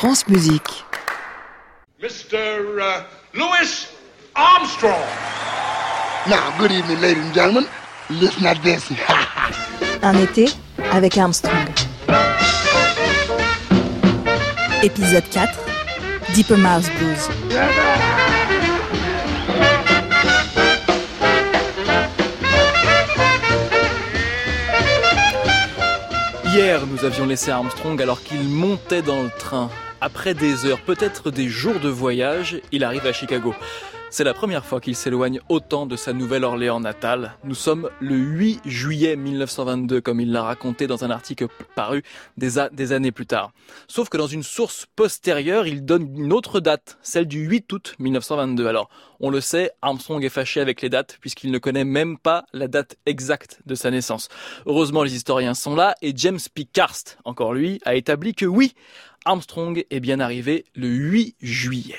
France Musique. Mr. Louis Armstrong. Now, good evening, ladies and gentlemen. Listen at this. Un été avec Armstrong. Épisode 4, Deeper Mouse Blues. Hier, nous avions laissé Armstrong alors qu'il montait dans le train. Après des heures, peut-être des jours de voyage, il arrive à Chicago. C'est la première fois qu'il s'éloigne autant de sa Nouvelle-Orléans natale. Nous sommes le 8 juillet 1922, comme il l'a raconté dans un article paru des années plus tard. Sauf que dans une source postérieure, il donne une autre date, celle du 8 août 1922. Alors, on le sait, Armstrong est fâché avec les dates puisqu'il ne connaît même pas la date exacte de sa naissance. Heureusement, les historiens sont là et James P. Karst, encore lui, a établi que oui, Armstrong est bien arrivé le 8 juillet.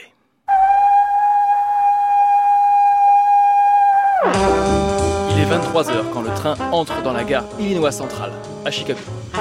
Il est 23h quand le train entre dans la gare Illinois Central, à Chicago.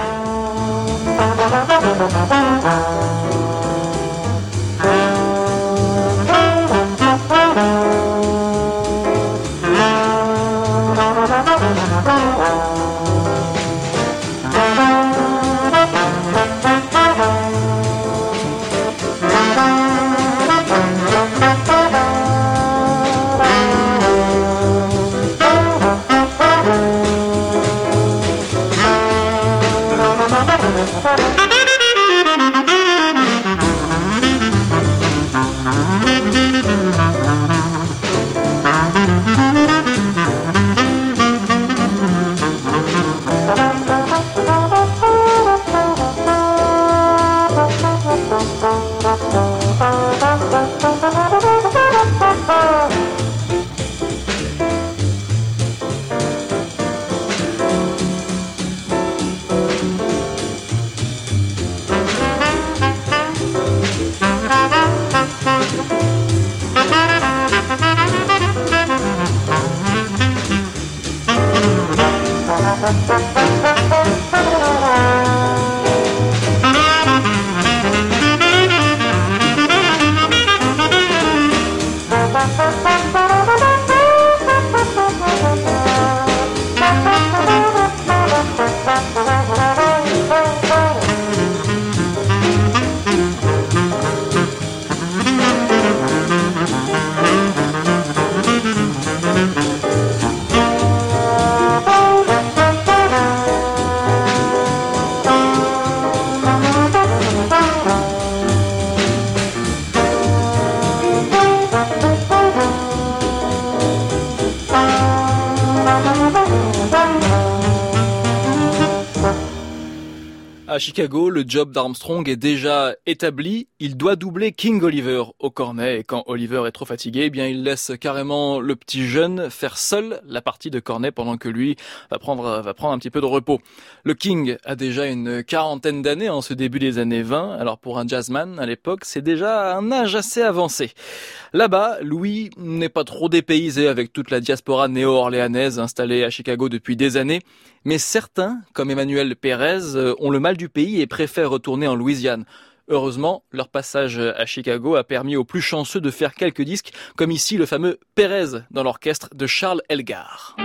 À Chicago, le job d'Armstrong est déjà établi. Il doit doubler King Oliver au cornet. Et quand Oliver est trop fatigué, eh bien, il laisse carrément le petit jeune faire seul la partie de cornet pendant que lui va prendre un petit peu de repos. Le King a déjà une quarantaine d'années en ce début des années 20. Alors pour un jazzman à l'époque, c'est déjà un âge assez avancé. Là-bas, Louis n'est pas trop dépaysé avec toute la diaspora néo-orléanaise installée à Chicago depuis des années. Mais certains, comme Emmanuel Pérez, ont le mal du pays et préfèrent retourner en Louisiane. Heureusement, leur passage à Chicago a permis aux plus chanceux de faire quelques disques, comme ici le fameux Pérez dans l'orchestre de Charles Elgar.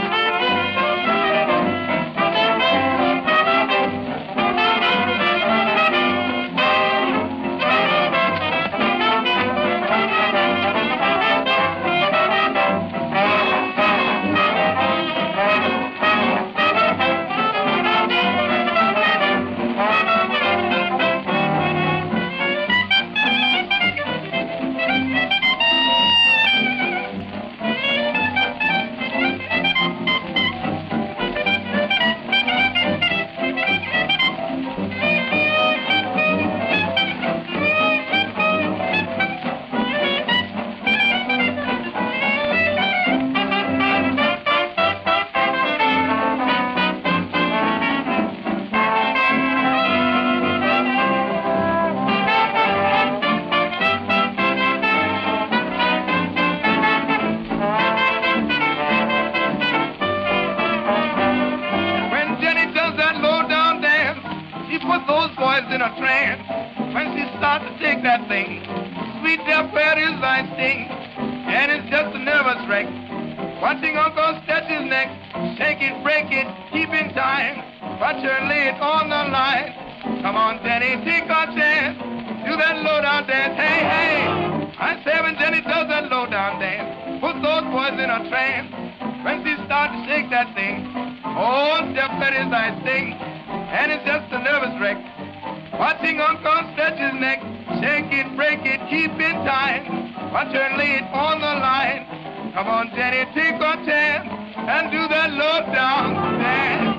in a trance when she started to take shake that thing. Sweet death is thy sting, and it's just a nervous wreck. Watching Uncle stretch his neck, shake it, break it, keep in time. Watch her lay it on the line. Come on, Jenny, take a chance. Do that low-down dance, hey, hey. I say when Jenny does that low-down dance, put those boys in a trance. When she starts to shake that thing, oh, Step Betty's thy sting, and it's just a nervous wreck. Watching Uncle stretch his neck, shake it, break it, keep in time. Watch her lay it on the line. Come on, Jenny, take a chance and do that low-down dance.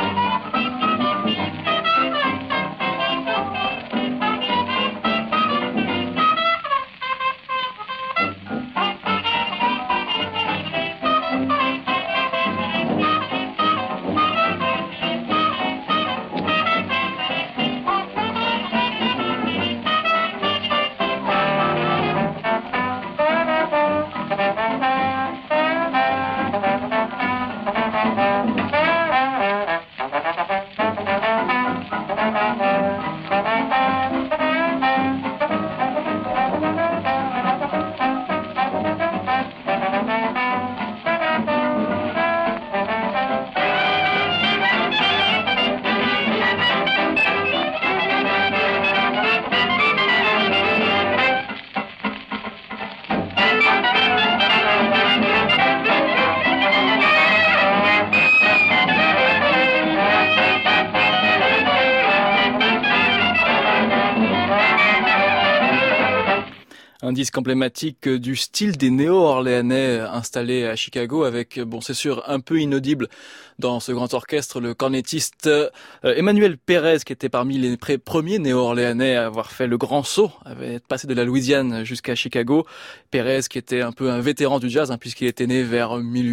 Un disque emblématique du style des néo-orléanais installés à Chicago avec, bon c'est sûr, un peu inaudible dans ce grand orchestre, le cornettiste Emmanuel Pérez, qui était parmi les premiers néo-orléanais à avoir fait le grand saut, avait passé de la Louisiane jusqu'à Chicago. Pérez qui était un peu un vétéran du jazz, puisqu'il était né vers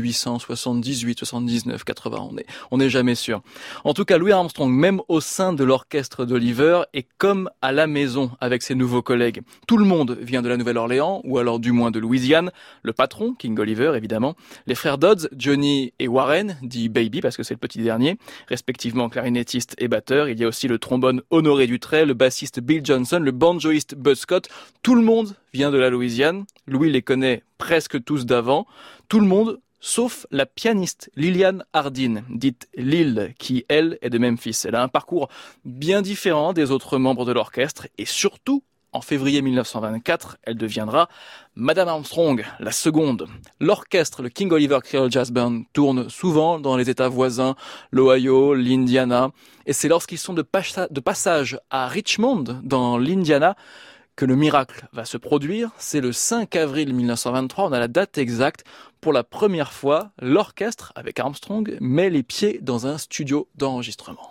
1878, 79, 80, on n'est jamais sûr. En tout cas, Louis Armstrong, même au sein de l'orchestre d'Oliver, est comme à la maison avec ses nouveaux collègues. Tout le monde vient de la Nouvelle-Orléans, ou alors du moins de Louisiane. Le patron, King Oliver évidemment, les frères Dodds, Johnny et Warren, dit Baby parce que c'est le petit dernier, respectivement clarinettiste et batteur. Il y a aussi le trombone Honoré Dutray, le bassiste Bill Johnson, le banjoïste Bud Scott. Tout le monde vient de la Louisiane. Louis les connaît presque tous d'avant. Tout le monde, sauf la pianiste Lillian Hardin, dite Lil, qui, elle, est de Memphis. Elle a un parcours bien différent des autres membres de l'orchestre et surtout, en février 1924, elle deviendra Madame Armstrong, la seconde. L'orchestre, le King Oliver Creole Jazz Band, tourne souvent dans les États voisins, l'Ohio, l'Indiana. Et c'est lorsqu'ils sont de passage à Richmond, dans l'Indiana, que le miracle va se produire. C'est le 5 avril 1923, on a la date exacte. Pour la première fois, l'orchestre, avec Armstrong, met les pieds dans un studio d'enregistrement.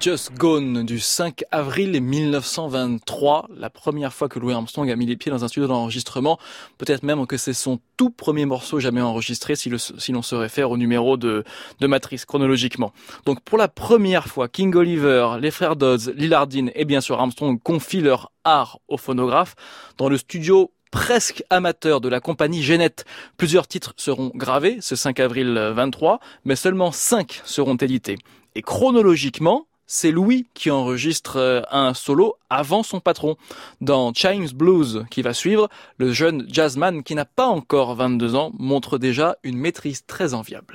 Just Gone du 5 avril 1923, la première fois que Louis Armstrong a mis les pieds dans un studio d'enregistrement, peut-être même que c'est son tout premier morceau jamais enregistré si l'on se réfère au numéro de Matrice chronologiquement. Donc pour la première fois, King Oliver, les frères Dodds, Lillard Dean et bien sûr Armstrong confient leur art au phonographe dans le studio presque amateur de la compagnie Gennett. Plusieurs titres seront gravés ce 5 avril 23, mais seulement 5 seront édités. Et chronologiquement, c'est Louis qui enregistre un solo avant son patron. Dans Chimes Blues qui va suivre, le jeune jazzman qui n'a pas encore 22 ans montre déjà une maîtrise très enviable.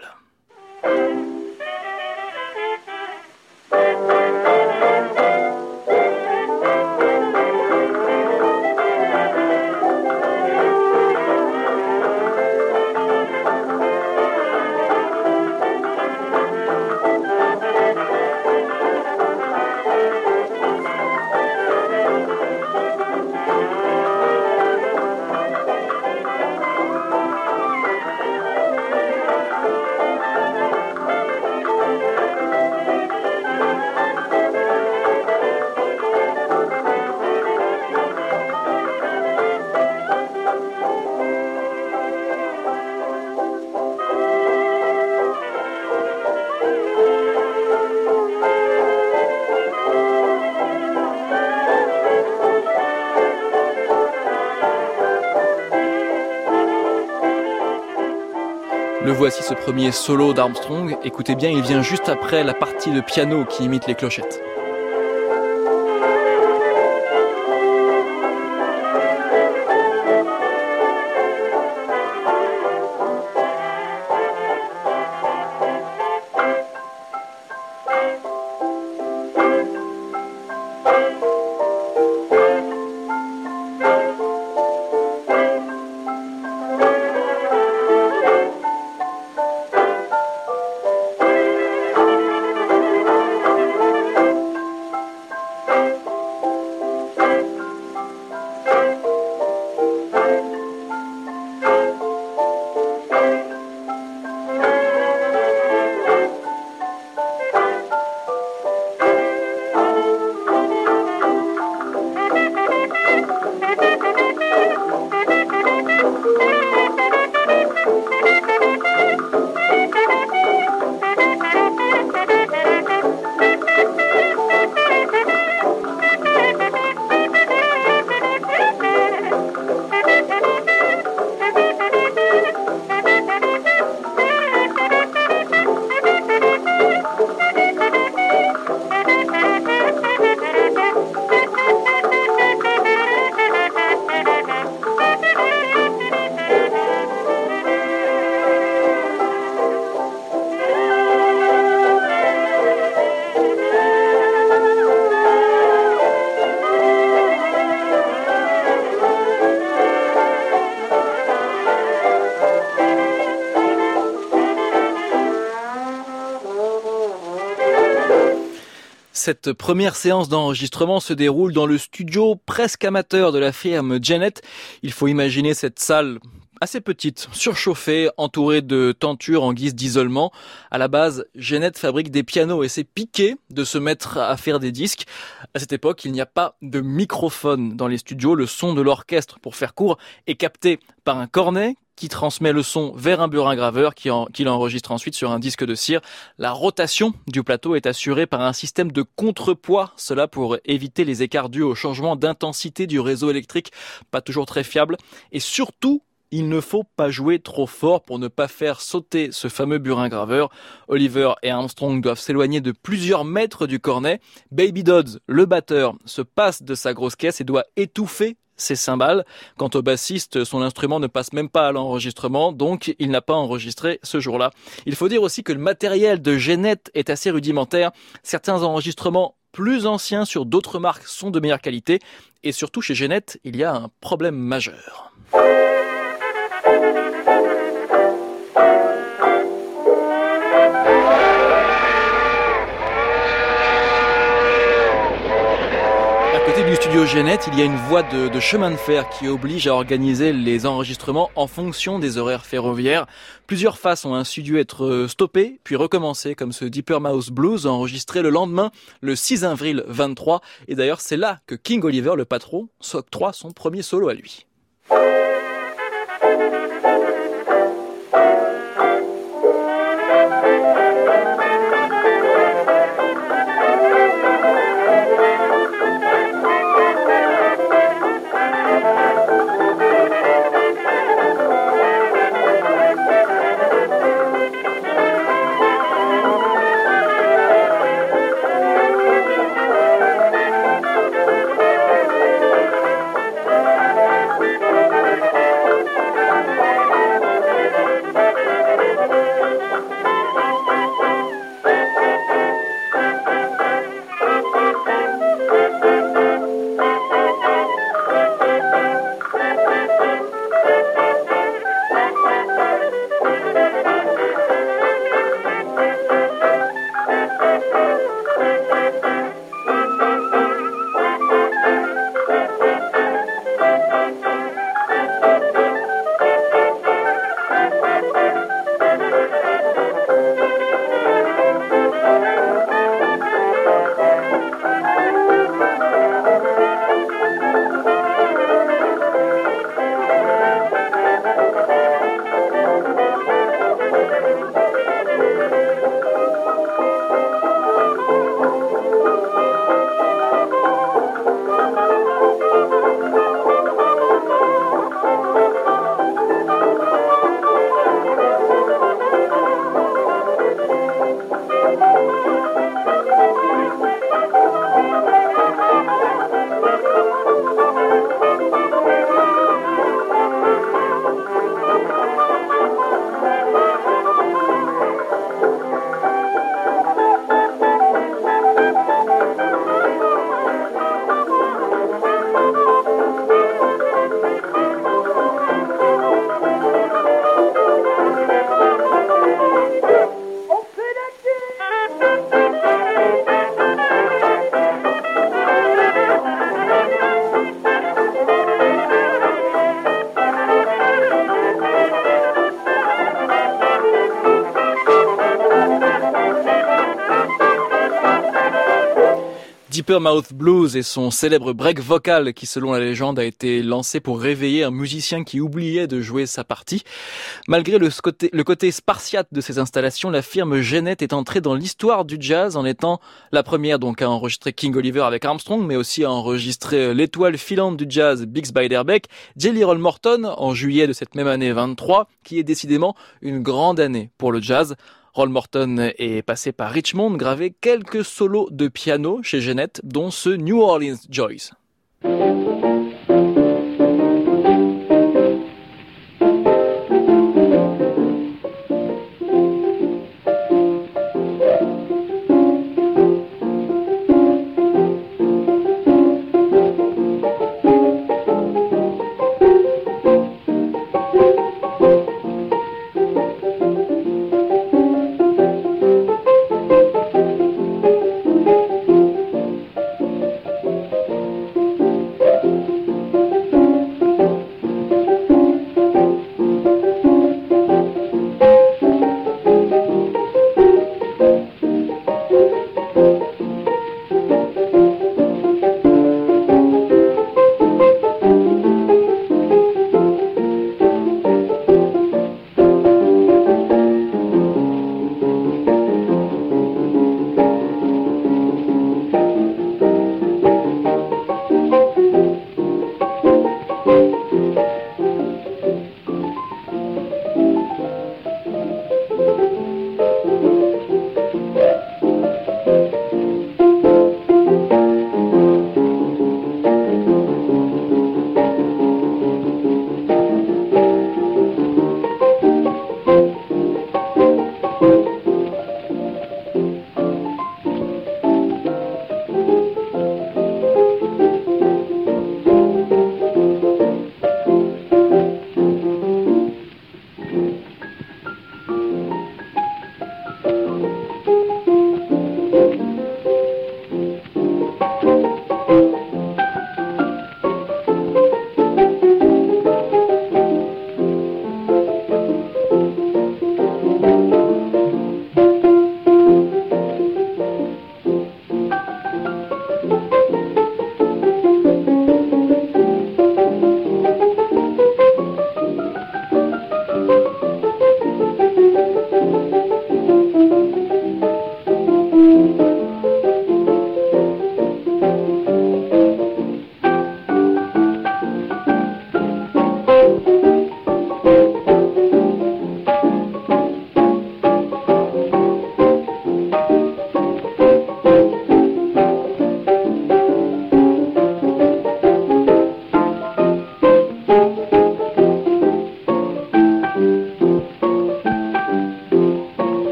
Le voici, ce premier solo d'Armstrong. Écoutez bien, il vient juste après la partie de piano qui imite les clochettes. Cette première séance d'enregistrement se déroule dans le studio presque amateur de la firme Gennett. Il faut imaginer cette salle assez petite, surchauffée, entourée de tentures en guise d'isolement. À la base, Gennett fabrique des pianos et c'est piqué de se mettre à faire des disques. À cette époque, il n'y a pas de microphone dans les studios. Le son de l'orchestre, pour faire court, est capté par un cornet qui transmet le son vers un burin graveur qui l'enregistre ensuite sur un disque de cire. La rotation du plateau est assurée par un système de contrepoids, cela pour éviter les écarts dus au changement d'intensité du réseau électrique, pas toujours très fiable. Et surtout, il ne faut pas jouer trop fort pour ne pas faire sauter ce fameux burin graveur. Oliver et Armstrong doivent s'éloigner de plusieurs mètres du cornet. Baby Dodds, le batteur, se passe de sa grosse caisse et doit étouffer ses cymbales. Quant au bassiste, son instrument ne passe même pas à l'enregistrement, donc il n'a pas enregistré ce jour-là. Il faut dire aussi que le matériel de Gennett est assez rudimentaire. Certains enregistrements plus anciens sur d'autres marques sont de meilleure qualité. Et surtout chez Gennett, il y a un problème majeur. Du studio Genet, il y a une voie de chemin de fer qui oblige à organiser les enregistrements en fonction des horaires ferroviaires. Plusieurs faces ont ainsi dû être stoppées, puis recommencées, comme ce Deeper Mouse Blues enregistré le lendemain, le 6 avril 23. Et d'ailleurs, c'est là que King Oliver, le patron, s'octroie son premier solo à lui. Deeper Mouth Blues et son célèbre break vocal qui, selon la légende, a été lancé pour réveiller un musicien qui oubliait de jouer sa partie. Malgré le côté spartiate de ces installations, la firme Genet est entrée dans l'histoire du jazz en étant la première donc à enregistrer King Oliver avec Armstrong, mais aussi à enregistrer l'étoile filante du jazz Bix Beiderbecke, Jelly Roll Morton en juillet de cette même année 23, qui est décidément une grande année pour le jazz. Roll Morton est passé par Richmond, gravé quelques solos de piano chez Genet, dont ce New Orleans Joys.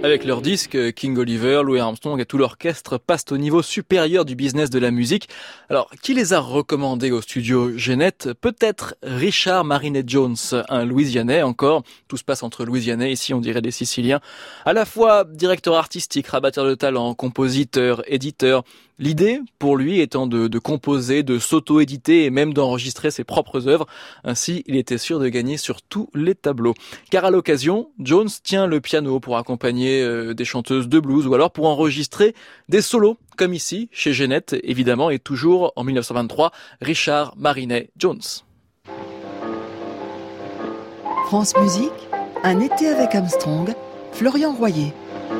Avec leur disque, King Oliver, Louis Armstrong et tout l'orchestre passent au niveau supérieur du business de la musique. Alors, qui les a recommandés au studio Gennett? Peut-être Richard Marinet Jones, un Louisianais encore. Tout se passe entre Louisianais, ici on dirait des Siciliens. À la fois directeur artistique, rabatteur de talent, compositeur, éditeur. L'idée, pour lui, étant de composer, de s'auto-éditer et même d'enregistrer ses propres œuvres. Ainsi, il était sûr de gagner sur tous les tableaux. Car à l'occasion, Jones tient le piano pour accompagner des chanteuses de blues ou alors pour enregistrer des solos, comme ici, chez Gennett, évidemment, et toujours en 1923, Richard Marinet Jones. France Musique, un été avec Armstrong, Florian Royer.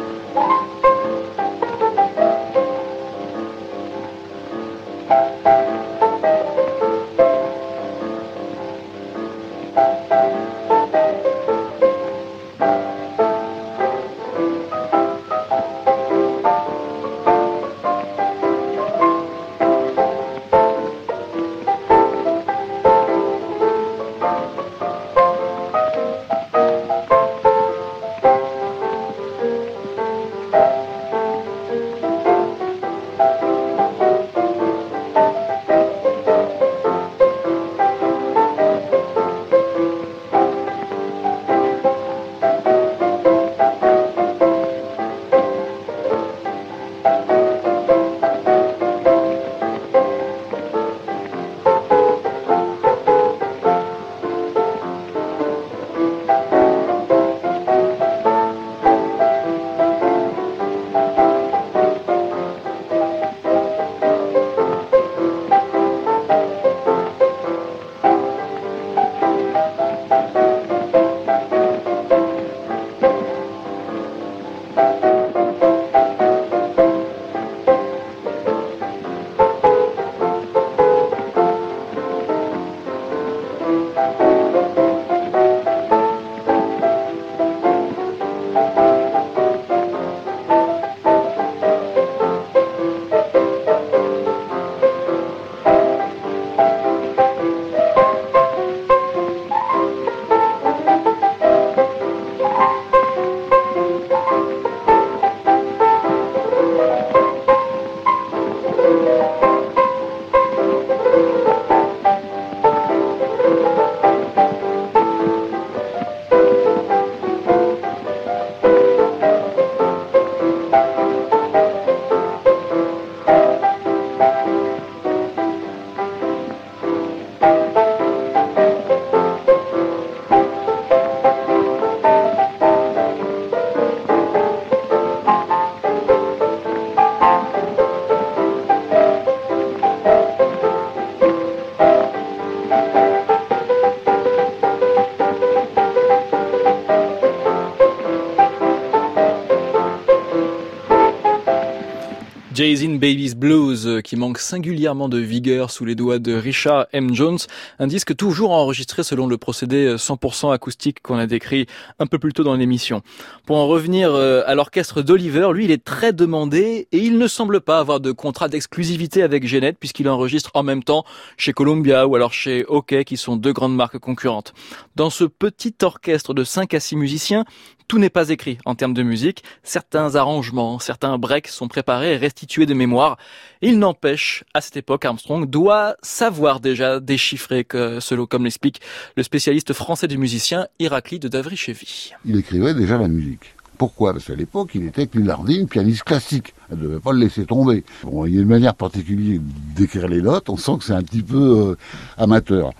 Jay's Baby's Blues, qui manque singulièrement de vigueur sous les doigts de Richard M. Jones, un disque toujours enregistré selon le procédé 100% acoustique qu'on a décrit un peu plus tôt dans l'émission. Pour en revenir à l'orchestre d'Oliver, lui il est très demandé et il ne semble pas avoir de contrat d'exclusivité avec Gennett puisqu'il enregistre en même temps chez Columbia ou alors chez Hockey qui sont deux grandes marques concurrentes. Dans ce petit orchestre de 5 à 6 musiciens, tout n'est pas écrit en termes de musique. Certains arrangements, certains breaks sont préparés et restitués de mémoire. Il n'empêche, à cette époque, Armstrong doit savoir déjà déchiffrer, comme l'explique le spécialiste français du musicien Héraclide d'Avry-Chévy. Il écrivait déjà la musique. Pourquoi ? Parce qu'à l'époque, il était avec Lil Hardin, pianiste classique. Elle ne devait pas le laisser tomber. Bon, il y a une manière particulière d'écrire les notes. On sent que c'est un petit peu amateur.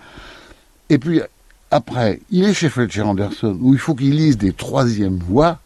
Et puis, après, il est chez Fletcher Anderson, où il faut qu'il lise des troisièmes voix.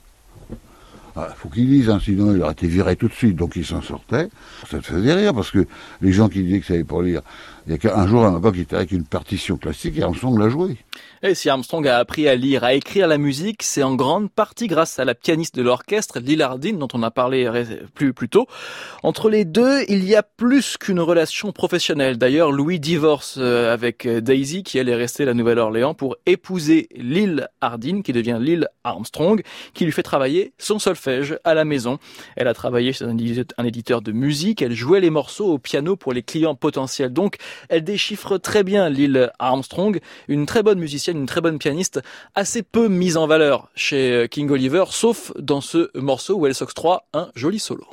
Il faut qu'il lise, hein, sinon il aurait été viré tout de suite, donc il s'en sortait. Ça te faisait rire, parce que les gens qui disaient que ça savait pas lire, il y a qu'un jour, un gars qui était avec une partition classique, et Armstrong l'a joué. Et si Armstrong a appris à lire, à écrire la musique, c'est en grande partie grâce à la pianiste de l'orchestre, Lil Hardin, dont on a parlé plus tôt. Entre les deux, il y a plus qu'une relation professionnelle. D'ailleurs, Louis divorce avec Daisy, qui elle est restée à la Nouvelle-Orléans, pour épouser Lil Hardin, qui devient Lil Armstrong, qui lui fait travailler son solfège à la maison. Elle a travaillé chez un éditeur de musique, elle jouait les morceaux au piano pour les clients potentiels. Donc, Elle déchiffre très bien Lil Armstrong, une très bonne musicienne, une très bonne pianiste, assez peu mise en valeur chez King Oliver, sauf dans ce morceau où elle s'octroie un joli solo.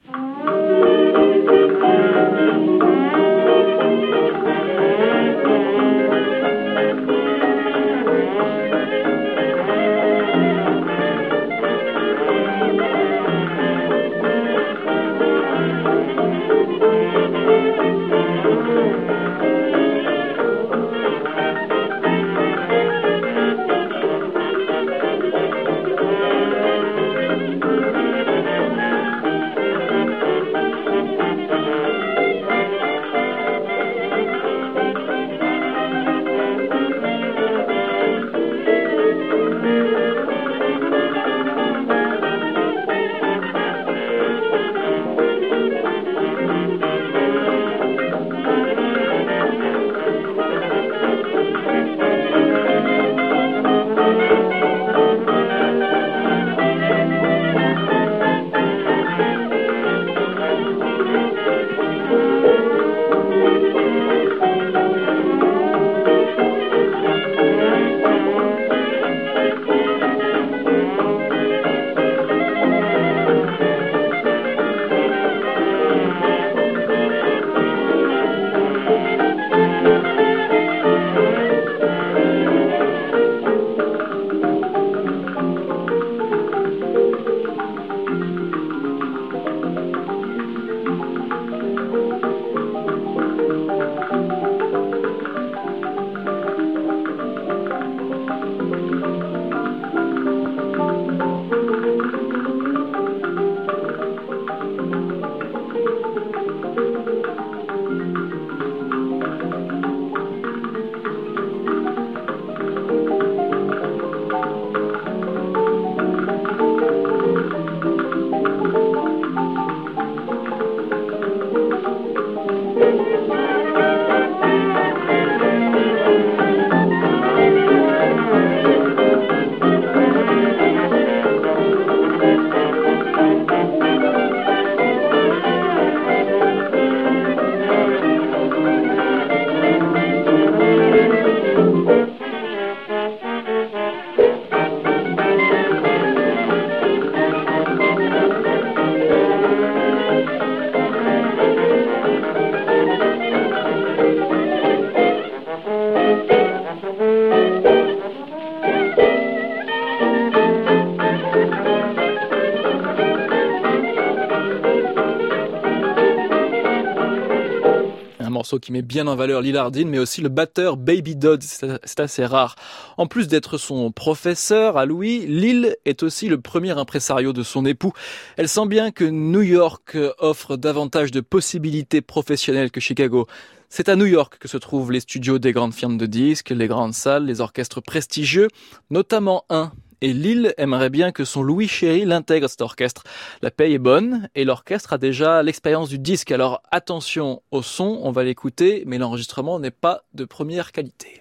Morceau qui met bien en valeur Lil Hardin, mais aussi le batteur Baby Dodd, c'est assez rare. En plus d'être son professeur à Louis, Lil est aussi le premier impresario de son époux. Elle sent bien que New York offre davantage de possibilités professionnelles que Chicago. C'est à New York que se trouvent les studios des grandes firmes de disques, les grandes salles, les orchestres prestigieux, notamment un. Et Lil aimerait bien que son Louis chéri l'intègre cet orchestre. La paye est bonne et l'orchestre a déjà l'expérience du disque. Alors attention au son, on va l'écouter, mais l'enregistrement n'est pas de première qualité.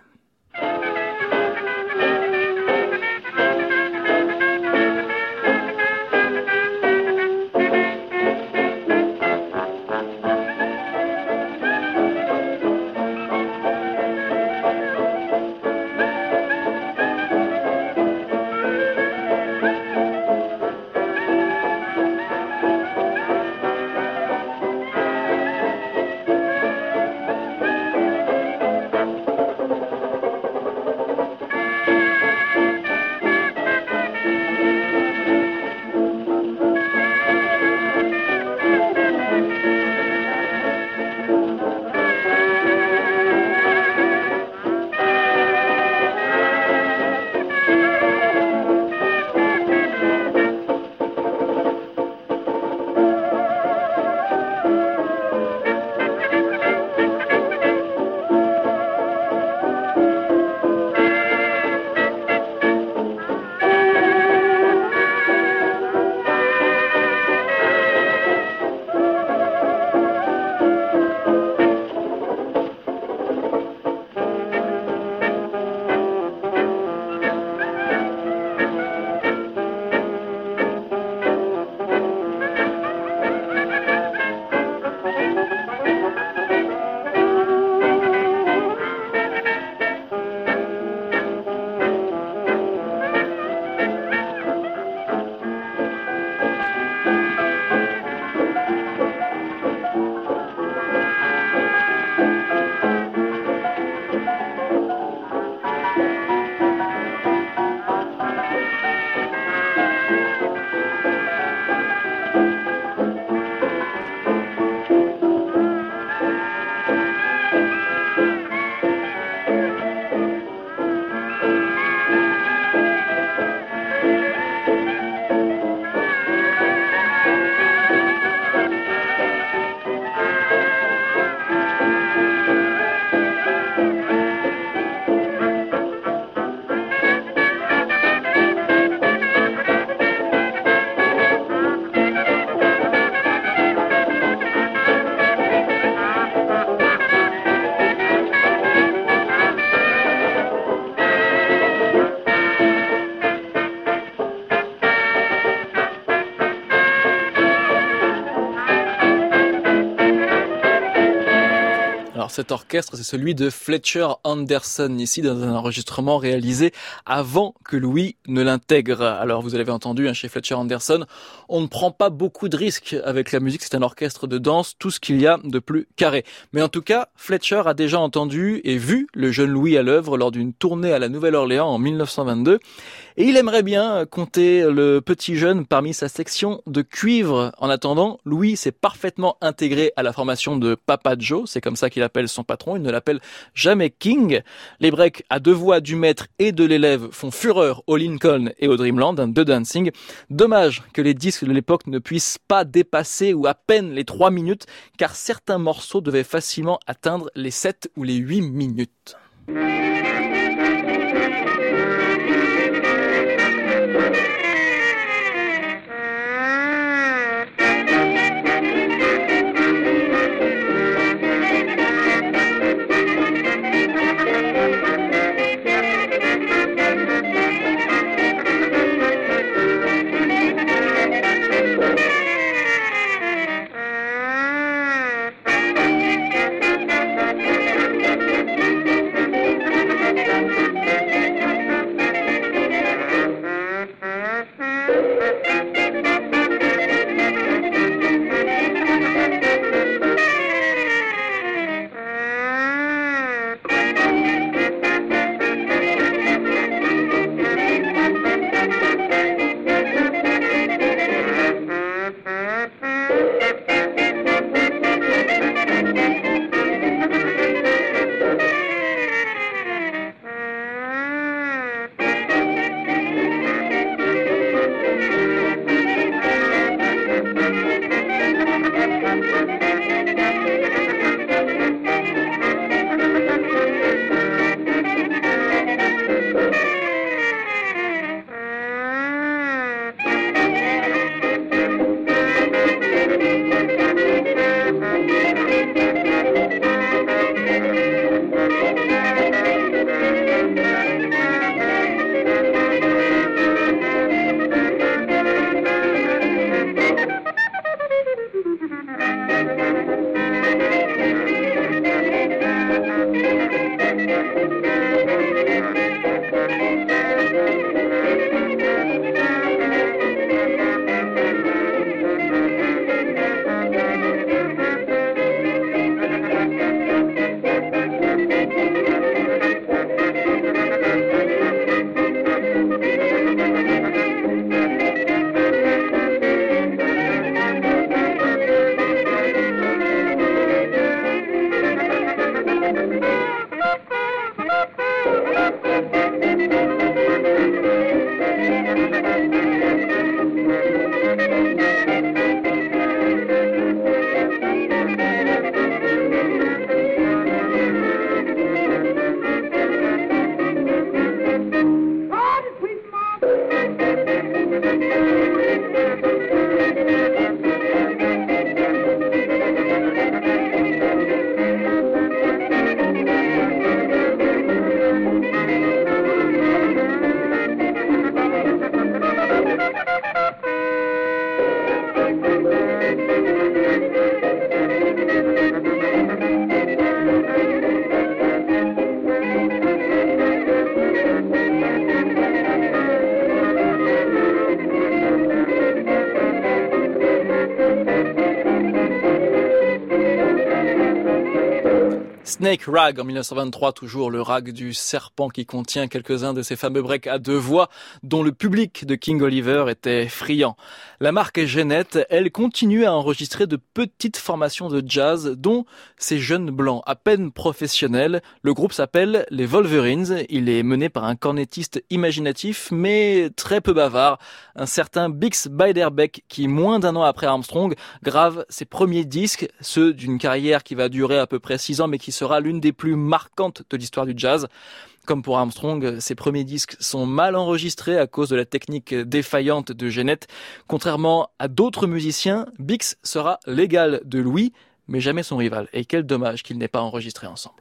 Cet orchestre, c'est celui de Fletcher Henderson, ici dans un enregistrement réalisé avant que Louis ne l'intègre. Alors vous l'avez entendu, chez Fletcher Henderson, on ne prend pas beaucoup de risques avec la musique, c'est un orchestre de danse, tout ce qu'il y a de plus carré. Mais en tout cas, Fletcher a déjà entendu et vu le jeune Louis à l'œuvre lors d'une tournée à la Nouvelle-Orléans en 1922. Et il aimerait bien compter le petit jeune parmi sa section de cuivre. En attendant, Louis s'est parfaitement intégré à la formation de Papa Joe, c'est comme ça qu'il appelle son patron, il ne l'appelle jamais King. Les breaks à deux voix du maître et de l'élève font fureur au Lincoln et au Dreamland de Dancing. Dommage que les disques de l'époque ne puissent pas dépasser ou à peine les 3 minutes, car certains morceaux devaient facilement atteindre les 7 ou les 8 minutes. Snake Rag en 1923, toujours le rag du serpent qui contient quelques-uns de ces fameux breaks à deux voix dont le public de King Oliver était friand. La marque Jeanette, elle continue à enregistrer de petites formations de jazz dont ces jeunes blancs à peine professionnels. Le groupe s'appelle les Wolverines, il est mené par un cornettiste imaginatif mais très peu bavard, un certain Bix Beiderbecke qui, moins d'un an après Armstrong, grave ses premiers disques, ceux d'une carrière qui va durer à peu près 6 ans mais qui sera l'une des plus marquantes de l'histoire du jazz. Comme pour Armstrong, ses premiers disques sont mal enregistrés à cause de la technique défaillante de Jeanette. Contrairement à d'autres musiciens, Bix sera l'égal de Louis, mais jamais son rival. Et quel dommage qu'ils n'aient pas enregistré ensemble.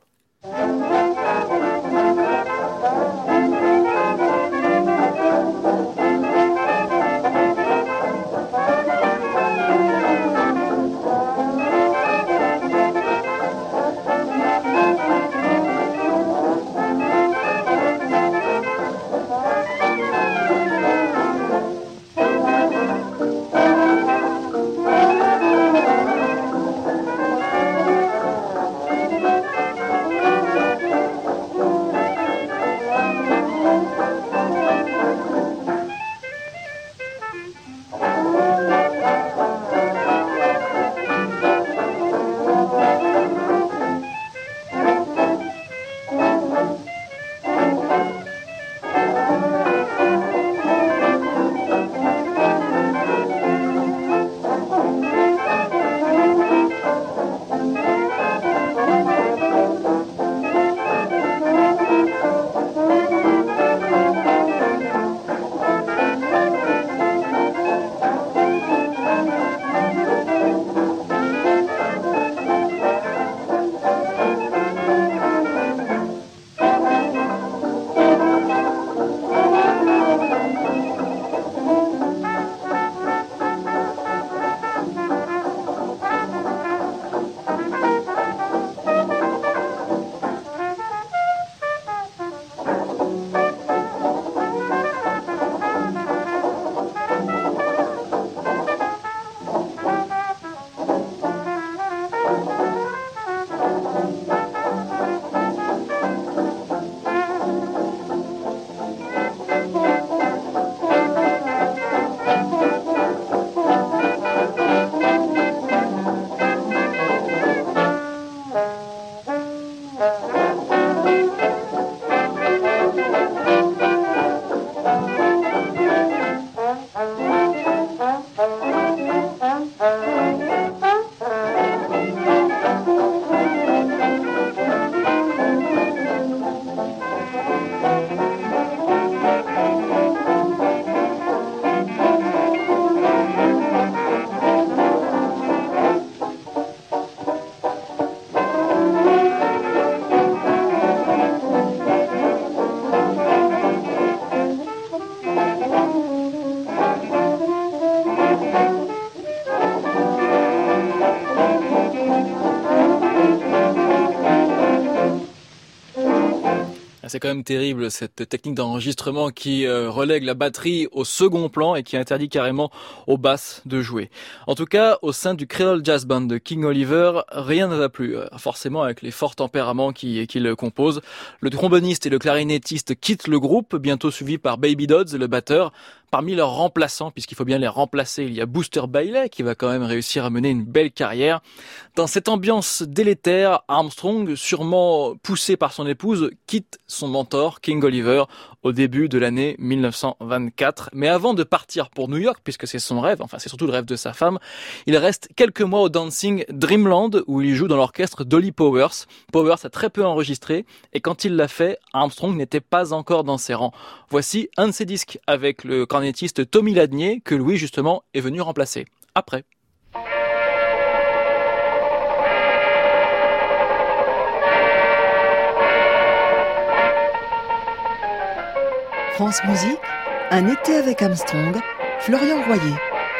C'est quand même terrible cette technique d'enregistrement qui relègue la batterie au second plan et qui interdit carrément aux basses de jouer. En tout cas, au sein du Creole Jazz Band de King Oliver, rien ne va plus, forcément avec les forts tempéraments qui le composent. Le tromboniste et le clarinettiste quittent le groupe, bientôt suivi par Baby Dodds, le batteur. Parmi leurs remplaçants, puisqu'il faut bien les remplacer, il y a Booster Bailey qui va quand même réussir à mener une belle carrière. Dans cette ambiance délétère, Armstrong, sûrement poussé par son épouse, quitte son mentor, King Oliver, au début de l'année 1924. Mais avant de partir pour New York, puisque c'est son rêve, enfin c'est surtout le rêve de sa femme, il reste quelques mois au Dancing Dreamland où il joue dans l'orchestre Dolly Powers. Powers a très peu enregistré et quand il l'a fait, Armstrong n'était pas encore dans ses rangs. Voici un de ses disques avec le cornettiste Tommy Ladnier que Louis justement est venu remplacer. Après. France Musique, un été avec Armstrong, Florian Royer.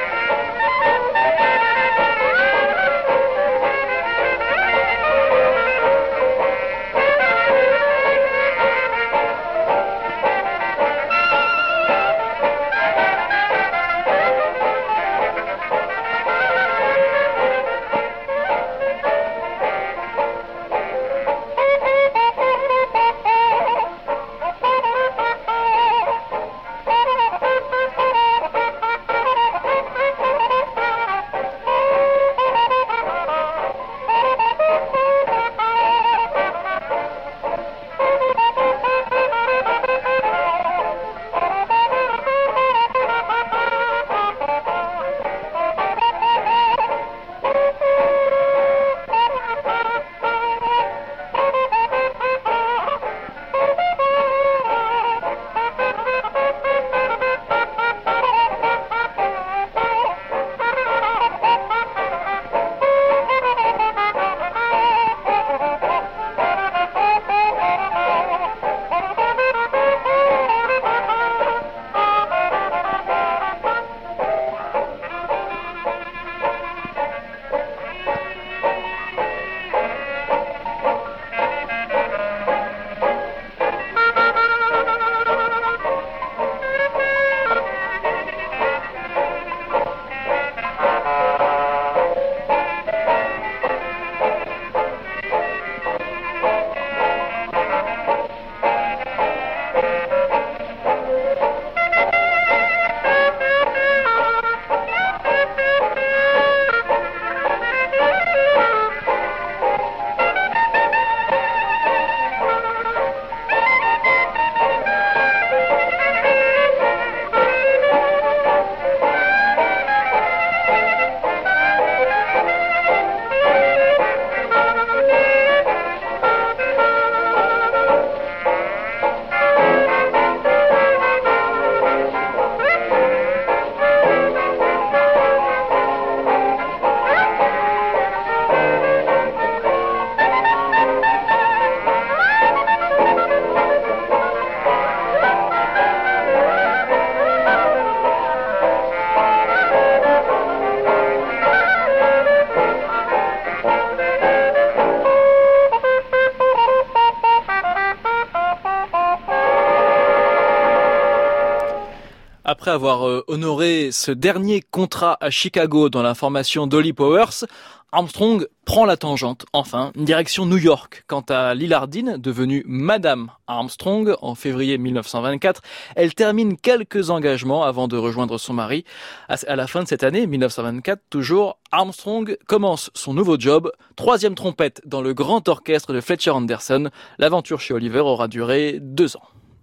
Après avoir honoré ce dernier contrat à Chicago dans la formation Dolly Powers, Armstrong prend la tangente, enfin, direction New York. Quant à Lillardine, devenue Madame Armstrong en février 1924, elle termine quelques engagements avant de rejoindre son mari. À la fin de cette année, 1924, toujours, Armstrong commence son nouveau job, 3e trompette dans le grand orchestre de Fletcher Henderson. L'aventure chez Oliver aura duré 2 ans.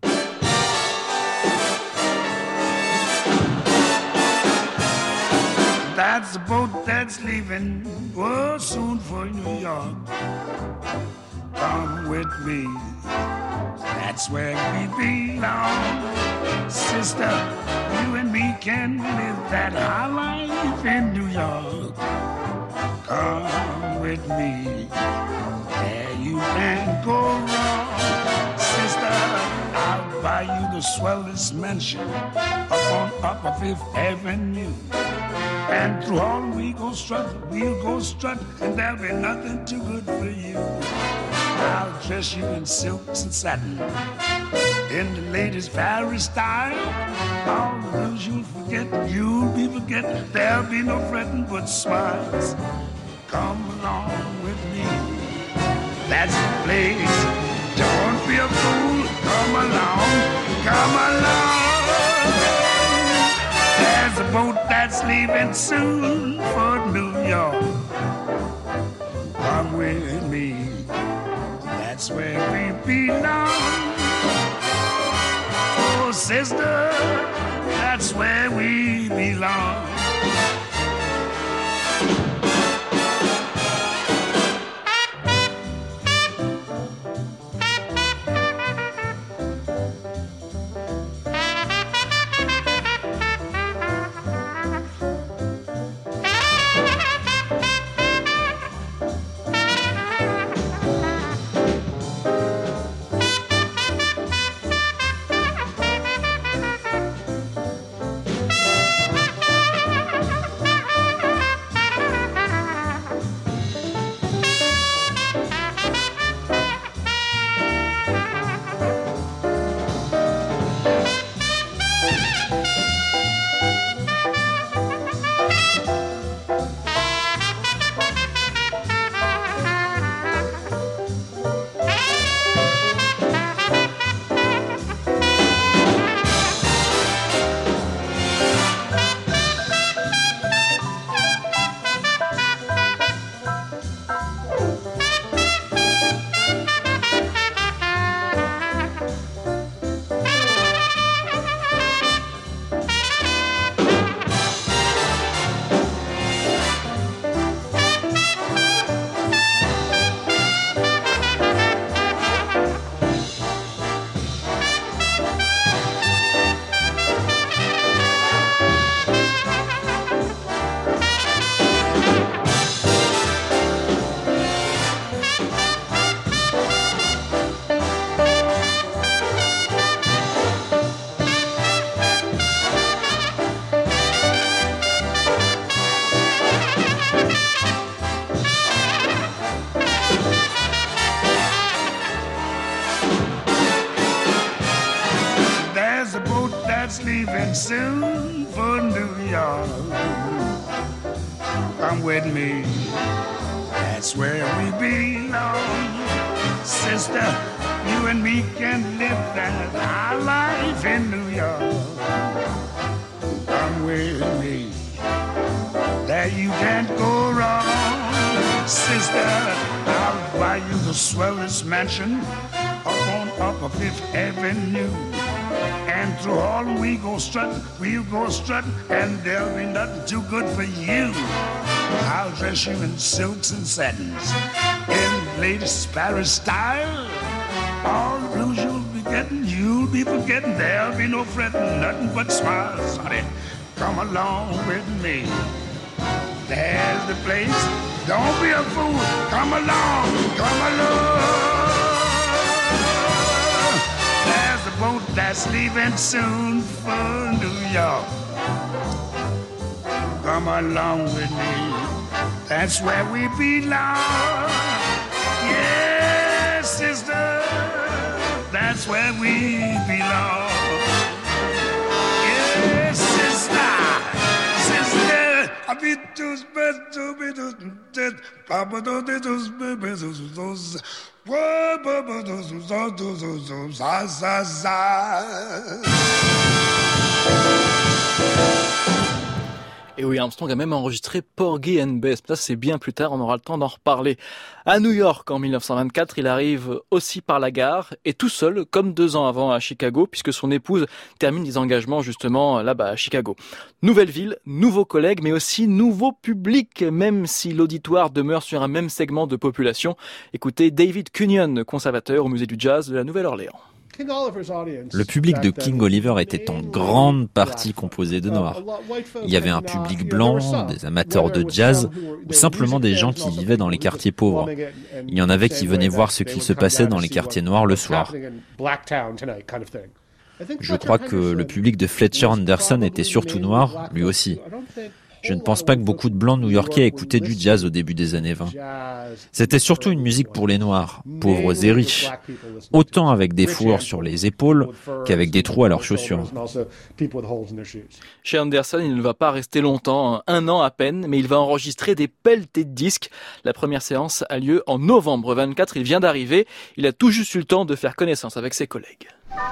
That's the boat that's leaving, oh, soon for New York. Come with me, that's where we belong. Sister, you and me can live that high life in New York. Come with me, there you can't go wrong. Sister, I'll buy you the swellest mansion up on Upper Fifth Avenue. And through all we go strut, we'll go strut, and there'll be nothing too good for you. I'll dress you in silks and satin, in the latest Paris style. All the rules you'll forget, you'll be forgetting. There'll be no fretting but smiles. Come along with me, that's the place. Don't be a fool, come along, come along. There's a boat that's leaving soon for New York. Come with me, that's where we belong. Oh, sister, that's where we belong. Leaving soon for New York. Come with me, that's where we belong. Sister, you and me can live that high life in New York. Come with me, there you can't go wrong. Sister, I'll buy you the swellest mansion up on Upper Fifth Avenue. And through all we'll go strutting, and there'll be nothing too good for you. I'll dress you in silks and satins, in the latest Paris style. All the blues you'll be forgetting. There'll be no fretting, nothing but smiles, honey. Come along with me, there's the place. Don't be a fool, come along, come along. Boat that's leaving soon for New York. Come along with me, that's where we belong. Yes, sister, that's where we belong. Yes, sister, sister, I be those best to be those Papa those babies. Et oui, Armstrong a même enregistré Porgy and Bess. Ça, c'est bien plus tard, on aura le temps d'en reparler. À New York, en 1924, il arrive aussi par la gare, et tout seul, comme 2 ans avant à Chicago, puisque son épouse termine des engagements justement là-bas à Chicago. Nouvelle ville, nouveaux collègues, mais aussi nouveau public, même si l'auditoire demeure sur un même segment de population. Écoutez David Cunnion, conservateur au musée du jazz de la Nouvelle-Orléans. Le public de King Oliver était en grande partie composé de Noirs. Il y avait un public blanc, des amateurs de jazz, ou simplement des gens qui vivaient dans les quartiers pauvres. Il y en avait qui venaient voir ce qu'il se passait dans les quartiers noirs le soir. Je crois que le public de Fletcher Henderson était surtout noir, lui aussi. Je ne pense pas que beaucoup de blancs new-yorkais écoutaient du jazz au début des années 20. C'était surtout une musique pour les noirs, pauvres et riches, autant avec des fourrures sur les épaules qu'avec des trous à leurs chaussures. Chez Anderson, il ne va pas rester longtemps, 1 an à peine, mais il va enregistrer des pelletées de disques. La première séance a lieu en novembre 24, il vient d'arriver, il a tout juste eu le temps de faire connaissance avec ses collègues.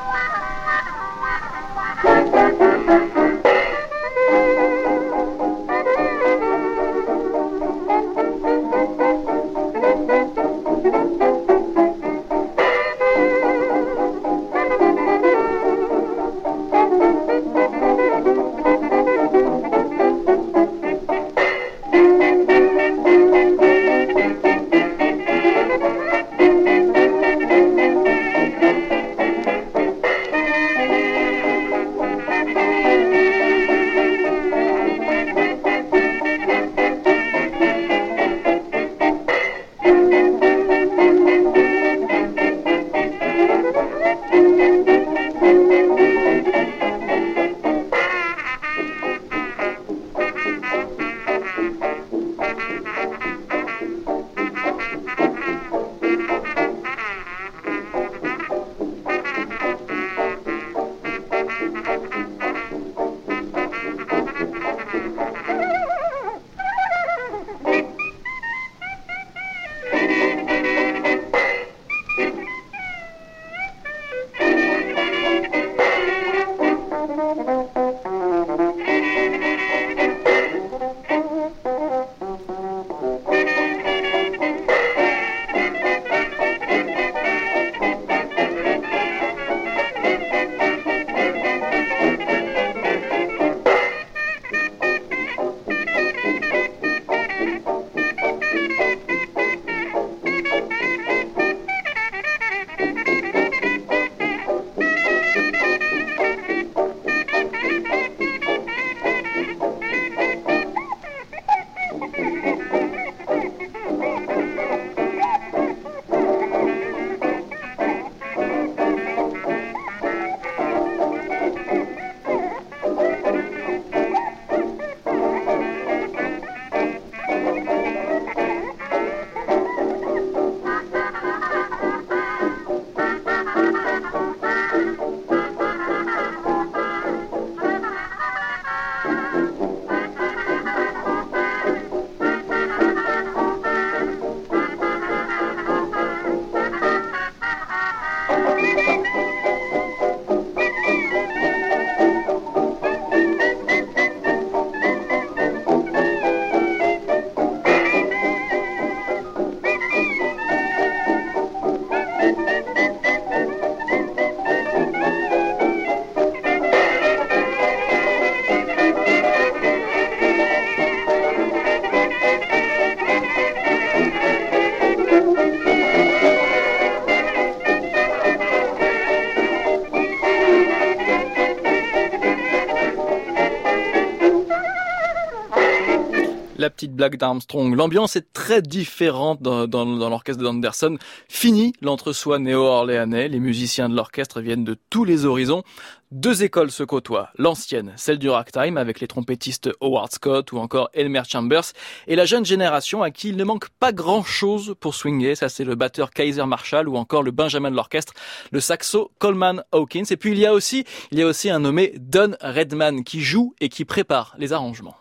La petite blague d'Armstrong. L'ambiance est très différente dans l'orchestre d'Anderson. Fini l'entre-soi néo-orléanais. Les musiciens de l'orchestre viennent de tous les horizons. 2 écoles se côtoient. L'ancienne, celle du ragtime, avec les trompettistes Howard Scott ou encore Elmer Chambers, et la jeune génération à qui il ne manque pas grand-chose pour swinger. Ça, c'est le batteur Kaiser Marshall ou encore le Benjamin de l'orchestre, le saxo Coleman Hawkins. Et puis il y a aussi un nommé Don Redman qui joue et qui prépare les arrangements.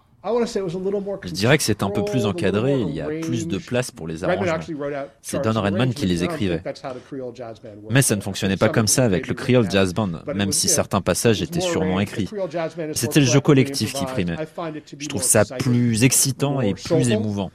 Je dirais que c'est un peu plus encadré, il y a plus de place pour les arrangements. C'est Don Redman qui les écrivait. Mais ça ne fonctionnait pas comme ça avec le Creole Jazz Band, même si certains passages étaient sûrement écrits. C'était le jeu collectif qui primait. Je trouve ça plus excitant et plus émouvant.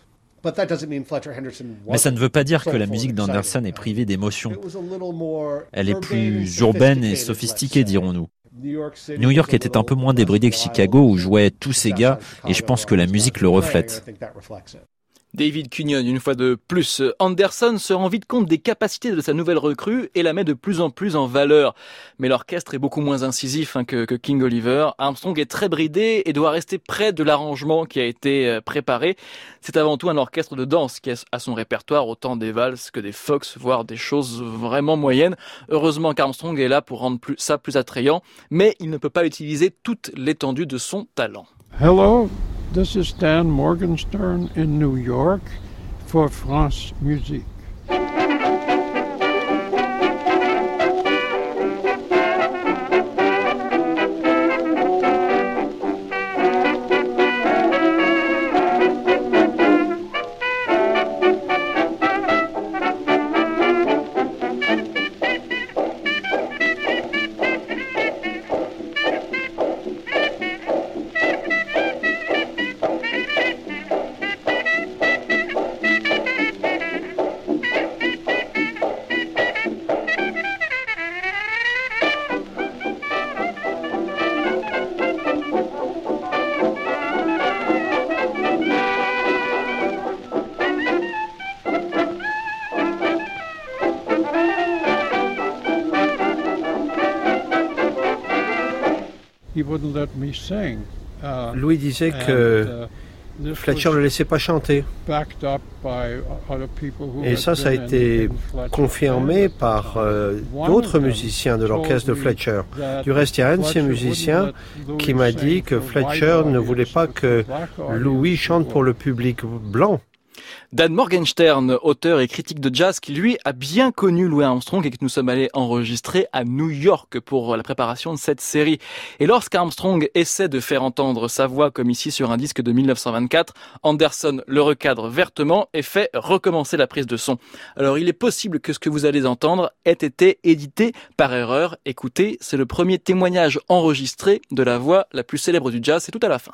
Mais ça ne veut pas dire que la musique d'Anderson est privée d'émotion. Elle est plus urbaine et sophistiquée, dirons-nous. New York était un peu moins débridé que Chicago où jouaient tous ces gars et je pense que la musique le reflète. David Cunion, une fois de plus. Anderson se rend vite compte des capacités de sa nouvelle recrue et la met de plus en plus en valeur. Mais l'orchestre est beaucoup moins incisif que King Oliver. Armstrong est très bridé et doit rester près de l'arrangement qui a été préparé. C'est avant tout un orchestre de danse qui a à son répertoire autant des valses que des fox, voire des choses vraiment moyennes. Heureusement qu'Armstrong est là pour rendre ça plus attrayant, mais il ne peut pas utiliser toute l'étendue de son talent. Hello, This is Dan Morgenstern in New York for France Musique. Louis disait que Fletcher ne le laissait pas chanter. Et ça a été confirmé par d'autres musiciens de l'orchestre de Fletcher. Du reste, il y a un de ces musiciens qui m'a dit que Fletcher ne voulait pas que Louis chante pour le public blanc. Dan Morgenstern, auteur et critique de jazz, qui lui a bien connu Louis Armstrong et que nous sommes allés enregistrer à New York pour la préparation de cette série. Et lorsqu'Armstrong essaie de faire entendre sa voix comme ici sur un disque de 1924, Anderson le recadre vertement et fait recommencer la prise de son. Alors il est possible que ce que vous allez entendre ait été édité par erreur. Écoutez, c'est le premier témoignage enregistré de la voix la plus célèbre du jazz, c'est tout à la fin.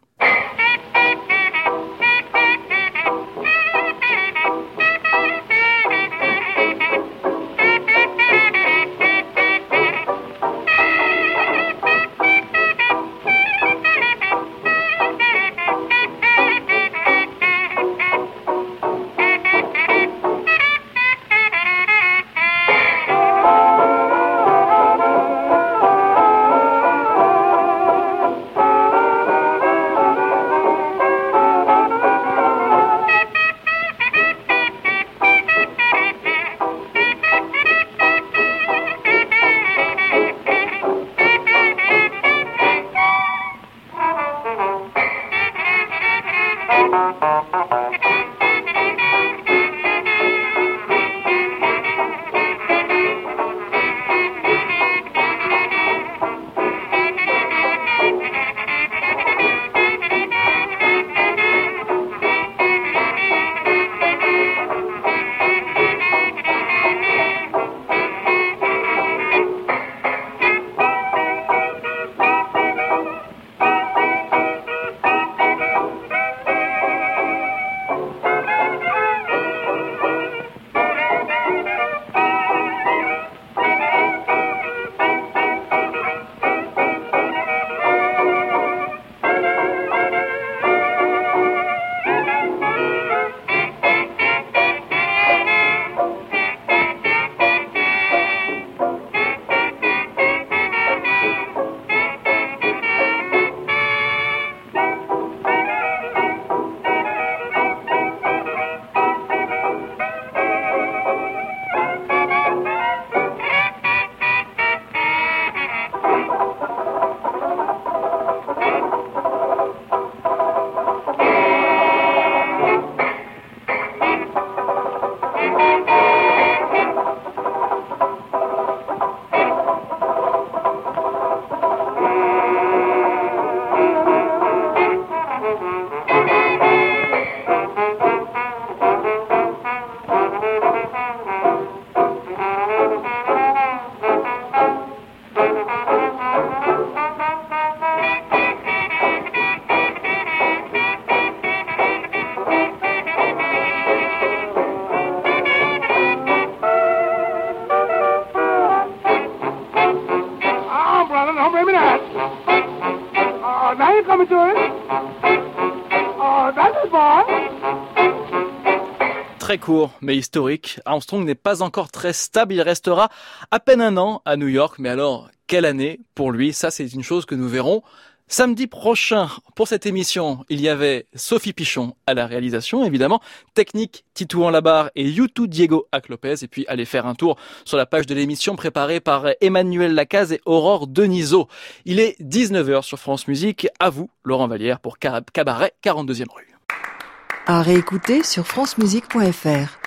Très court, mais historique. Armstrong n'est pas encore très stable. Il restera à peine un an à New York. Mais alors, quelle année pour lui? Ça, c'est une chose que nous verrons Samedi prochain, pour cette émission, il y avait Sophie Pichon à la réalisation, évidemment. Technique, Titouan Labarre et YouTube Diego Ac-Lopez. Et puis, allez faire un tour sur la page de l'émission préparée par Emmanuel Lacaze et Aurore Denisot. Il est 19h sur France Musique. À vous, Laurent Vallière, pour Cabaret 42e rue. À réécouter sur francemusique.fr.